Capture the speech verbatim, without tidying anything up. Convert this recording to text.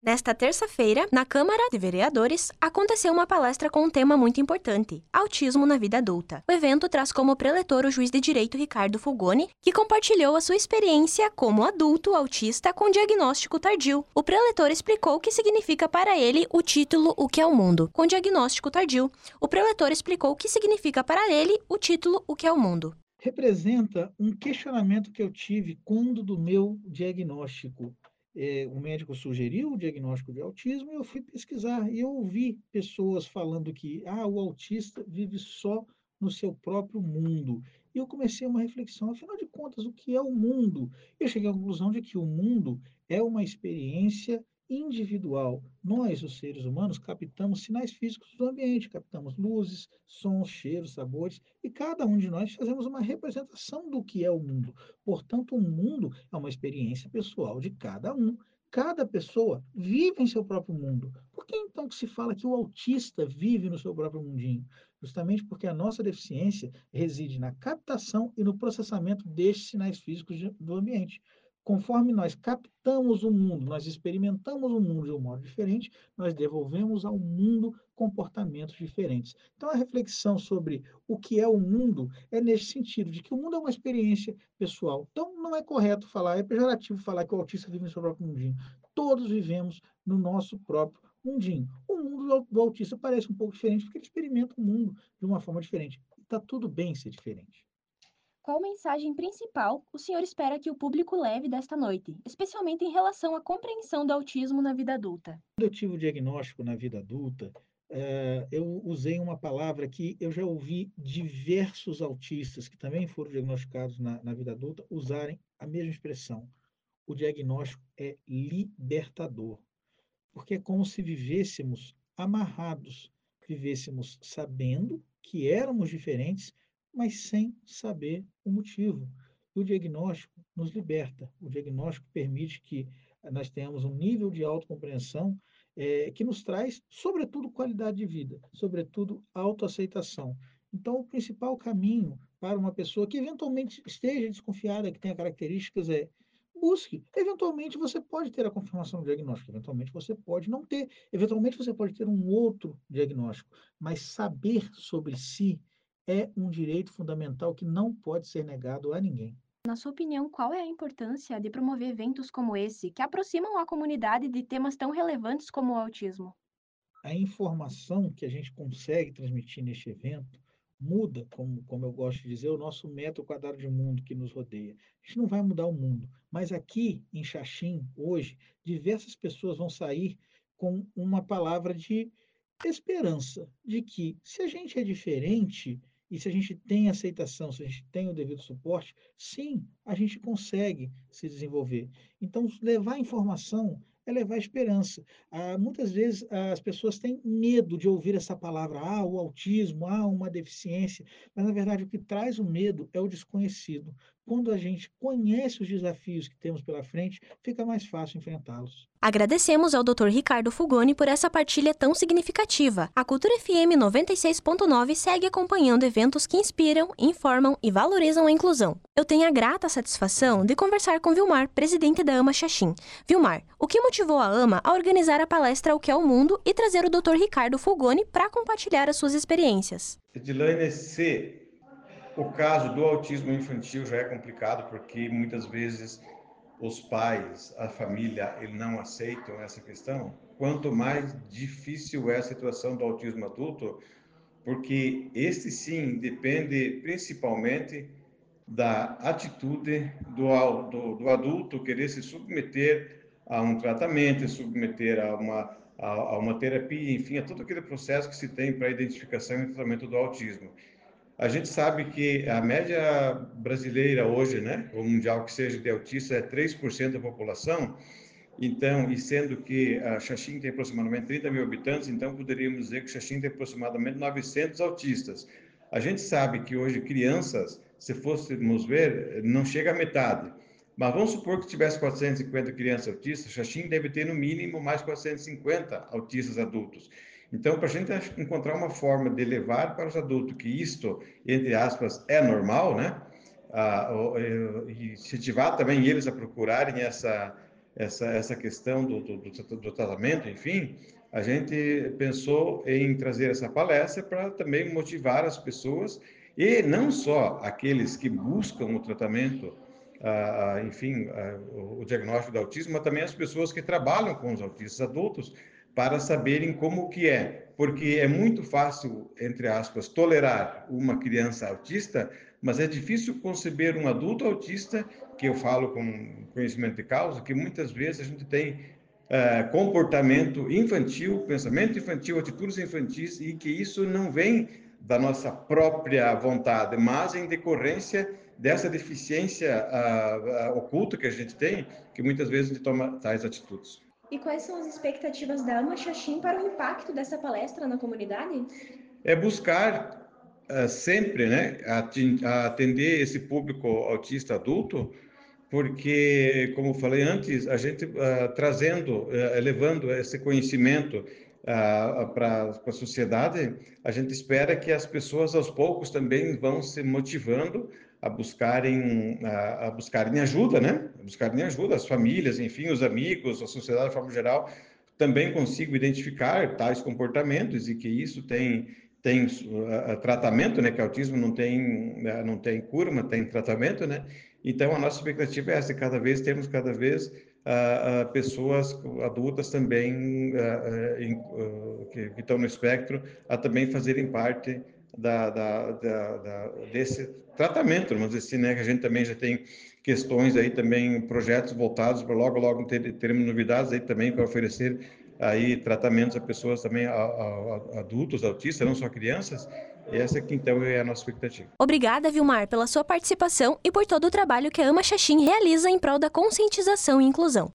Nesta terça-feira, na Câmara de Vereadores, aconteceu uma palestra com um tema muito importante: autismo na vida adulta. O evento traz como preletor o juiz de direito Ricardo Fulgoni, que compartilhou a sua experiência como adulto autista com diagnóstico tardio. O preletor explicou o que significa para ele o título O que é o Mundo, com diagnóstico tardio. O preletor explicou o que significa para ele o título O que é o Mundo. Representa um questionamento que eu tive quando do meu diagnóstico. É, o médico sugeriu o diagnóstico de autismo e eu fui pesquisar e eu ouvi pessoas falando que ah, o autista vive só no seu próprio mundo. E eu comecei uma reflexão, afinal de contas, o que é o mundo? Eu cheguei à conclusão de que o mundo é uma experiência individual. Nós, os seres humanos, captamos sinais físicos do ambiente, captamos luzes, sons, cheiros, sabores, e cada um de nós fazemos uma representação do que é o mundo. Portanto, o mundo é uma experiência pessoal de cada um. Cada pessoa vive em seu próprio mundo. Por que então que se fala que o autista vive no seu próprio mundinho? Justamente porque a nossa deficiência reside na captação e no processamento destes sinais físicos do ambiente. Conforme nós captamos o mundo, nós experimentamos o mundo de um modo diferente, nós devolvemos ao mundo comportamentos diferentes. Então, a reflexão sobre o que é o mundo é nesse sentido, de que o mundo é uma experiência pessoal. Então, não é correto falar, é pejorativo falar que o autista vive no seu próprio mundinho. Todos vivemos no nosso próprio mundinho. O mundo do autista parece um pouco diferente, porque ele experimenta o mundo de uma forma diferente. Está tudo bem ser diferente. Qual mensagem principal o senhor espera que o público leve desta noite, especialmente em relação à compreensão do autismo na vida adulta? Quando eu tive o diagnóstico na vida adulta, eh, eu usei uma palavra que eu já ouvi diversos autistas que também foram diagnosticados na, na vida adulta usarem a mesma expressão. O diagnóstico é libertador, porque é como se vivêssemos amarrados, vivêssemos sabendo que éramos diferentes, mas sem saber o motivo. E o diagnóstico nos liberta. O diagnóstico permite que nós tenhamos um nível de autocompreensão é, que nos traz, sobretudo, qualidade de vida, sobretudo, autoaceitação. Então, o principal caminho para uma pessoa que eventualmente esteja desconfiada, que tenha características, é busque. Eventualmente você pode ter a confirmação do diagnóstico, eventualmente você pode não ter, eventualmente você pode ter um outro diagnóstico, mas saber sobre si é um direito fundamental que não pode ser negado a ninguém. Na sua opinião, qual é a importância de promover eventos como esse, que aproximam a comunidade de temas tão relevantes como o autismo? A informação que a gente consegue transmitir neste evento muda, como, como eu gosto de dizer, o nosso metro quadrado de mundo que nos rodeia. A gente não vai mudar o mundo, mas aqui em Xaxim, hoje, diversas pessoas vão sair com uma palavra de esperança, de que se a gente é diferente e se a gente tem aceitação, se a gente tem o devido suporte, sim, a gente consegue se desenvolver. Então, levar informação é levar esperança. Ah, muitas vezes as pessoas têm medo de ouvir essa palavra, ah, o autismo, ah, uma deficiência, mas na verdade o que traz o medo é o desconhecido. Quando a gente conhece os desafios que temos pela frente, fica mais fácil enfrentá-los. Agradecemos ao doutor Ricardo Fulgoni por essa partilha tão significativa. A Cultura F M noventa e seis ponto nove segue acompanhando eventos que inspiram, informam e valorizam a inclusão. Eu tenho a grata satisfação de conversar com Vilmar, presidente da AMA Xaxim. Vilmar, o que motivou a AMA a organizar a palestra O que é o Mundo e trazer o doutor Ricardo Fulgoni para compartilhar as suas experiências? Edilane, se o caso do autismo infantil já é complicado, porque muitas vezes os pais, a família, ele não aceitam essa questão, quanto mais difícil é a situação do autismo adulto, porque este sim depende principalmente da atitude do, do, do adulto querer se submeter a um tratamento, se submeter a uma, a, a uma terapia, enfim, a todo aquele processo que se tem para a identificação e tratamento do autismo. A gente sabe que a média brasileira hoje, né, ou mundial que seja de autistas, é três por cento da população. Então, e sendo que a Xaxim tem aproximadamente trinta mil habitantes, então poderíamos dizer que Xaxim tem aproximadamente novecentos autistas. A gente sabe que hoje crianças, se fôssemos ver, não chega à metade. Mas vamos supor que tivesse quatrocentas e cinquenta crianças autistas, Xaxim deve ter no mínimo mais quatrocentos e cinquenta autistas adultos. Então, para a gente encontrar uma forma de levar para os adultos que isto, entre aspas, é normal, né? Ah, e incentivar também eles a procurarem essa essa, essa questão do, do, do, do tratamento, enfim, a gente pensou em trazer essa palestra para também motivar as pessoas, e não só aqueles que buscam o tratamento, ah, enfim, ah, o diagnóstico do autismo, mas também as pessoas que trabalham com os autistas adultos, para saberem como que é, porque é muito fácil, entre aspas, tolerar uma criança autista, mas é difícil conceber um adulto autista, que eu falo com conhecimento de causa, que muitas vezes a gente tem Uh, comportamento infantil, pensamento infantil, atitudes infantis, e que isso não vem da nossa própria vontade, mas em decorrência dessa deficiência uh, uh, oculta que a gente tem, que muitas vezes a gente toma tais atitudes. E quais são as expectativas da AMA Xaxim para o impacto dessa palestra na comunidade? É buscar uh, sempre, né, atender esse público autista adulto, porque, como falei antes, a gente uh, trazendo, uh, levando esse conhecimento uh, para a sociedade, a gente espera que as pessoas aos poucos também vão se motivando a buscarem, a, a buscarem ajuda, né? A buscarem ajuda, as famílias, enfim, os amigos, a sociedade de forma geral, também consigam identificar tais comportamentos, e que isso tem tem uh, tratamento, né? Que autismo não tem uh, não tem cura, mas tem tratamento, né? Então, a nossa expectativa é essa, cada vez temos cada vez uh, uh, pessoas adultas também uh, uh, em, uh, que, que estão no espectro, a também fazerem parte da, da, da, da, desse tratamento, vamos dizer assim, né? Que a gente também já tem questões aí também, projetos voltados para logo, logo ter, teremos novidades aí também para oferecer aí tratamentos a pessoas também, a, a, a adultos, autistas, não só crianças. Essa aqui, então, é a nossa expectativa. Obrigada, Vilmar, pela sua participação e por todo o trabalho que a AMA Xaxim realiza em prol da conscientização e inclusão.